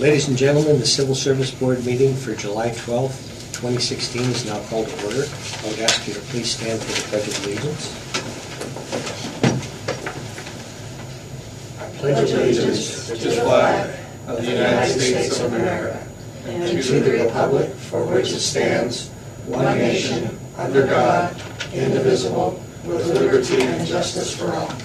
Ladies and gentlemen, the Civil Service Board meeting for July 12th, 2016 is now called to order. I would ask you to please stand for the Pledge of Allegiance. I pledge allegiance to the flag of the United States of America and to the republic for which it stands, one nation, under God, indivisible, with liberty and justice for all.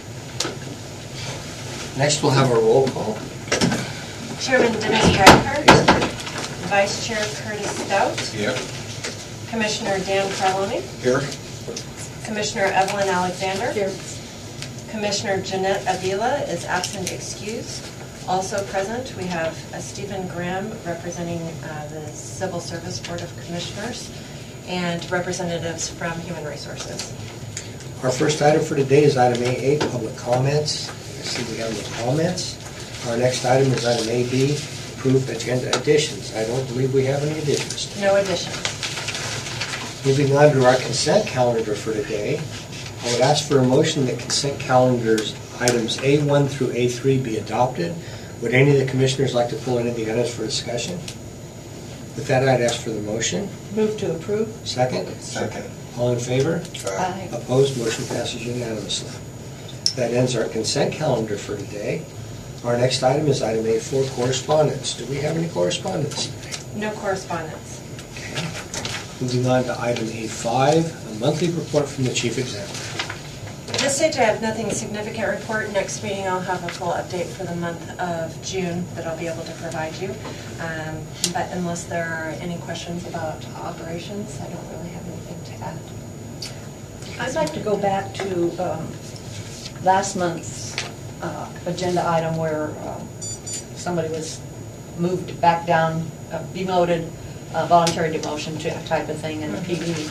Next, we'll have a roll call. Chairman Dennis Dreikart, Vice Chair Curtis Stout, Here. Commissioner Dan Carloni, Here. Commissioner Evelyn Alexander, Here. Commissioner Jeanette Avila is absent excused. Also present, we have Stephen Graham representing the Civil Service Board of Commissioners and representatives from Human Resources. Our first item for today is item A8, public comments. I see we have no comments. Our next item is item AB, approved agenda additions. I don't believe we have any additions. No additions. Moving on to our consent calendar for today, I would ask for a motion that consent calendars items A1 through A3 be adopted. Would any of the commissioners like to pull any of the items for discussion? With that, I'd ask for the motion. Move to approve. Second? Second. All in favor? Aye. Opposed? Motion passes unanimously. That ends our consent calendar for today. Our next item is item A4, correspondence. Do we have any correspondence today? No correspondence. Okay. Moving on to item A5, a monthly report from the Chief Examiner. At this stage, I have nothing significant to report. Next meeting, I'll have a full update for the month of June that I'll be able to provide you. But unless there are any questions about operations, I don't really have anything to add. I'd like to go back to last month's agenda item where somebody was moved back down, demoted, voluntary demotion type of thing in the PD.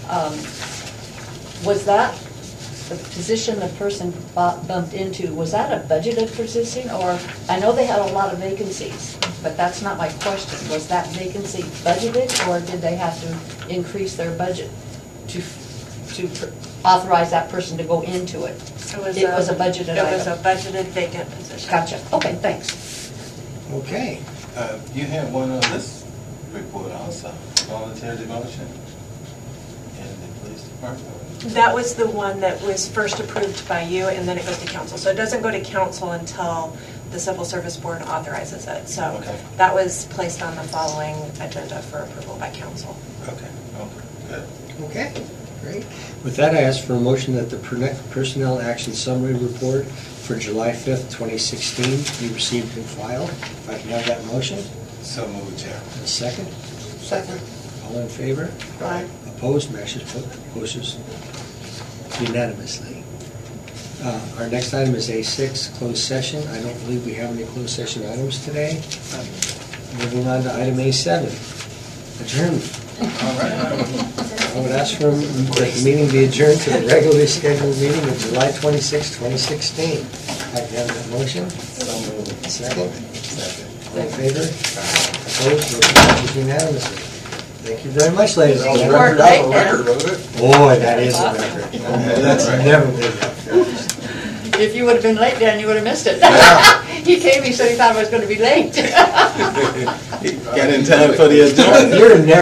Was that the position the person bumped into, was that a budgeted position? Or, I know they had a lot of vacancies, but that's not my question. Was that vacancy budgeted, or did they have to increase their budget to authorize that person to go into it? It was a budgeted item. It was a budgeted vacant position. Gotcha. Okay, thanks. Okay. You had one on this report also, voluntary demotion in the police department. That was the one that was first approved by you, and then it goes to council. So it doesn't go to council until the Civil Service Board authorizes it. So Okay. that was placed on the following agenda for approval by council. Okay, good. Okay, great. With that, I ask for a motion that the Personnel Action Summary Report for July 5th, 2016 be received and filed. If I can have that motion. So moved, Chair. And a second. Second. All in favor? Aye. Opposed? Motion unanimously. Our next item is A6, closed session. I don't believe we have any closed session items today. Moving on to item A7, adjournment. All right. I would ask for that the meeting be adjourned to the regularly scheduled meeting of July 26, 2016. I can have that motion. So moved. Second. Second. All in favor? Opposed? Motion passes unanimously. Thank you very much, ladies and gentlemen. Boy, that is a record. That's never been that. If you would have been late, Dan, you would have missed it. He came, he said he thought I was going to be late. Got in time for the adjournment. You're never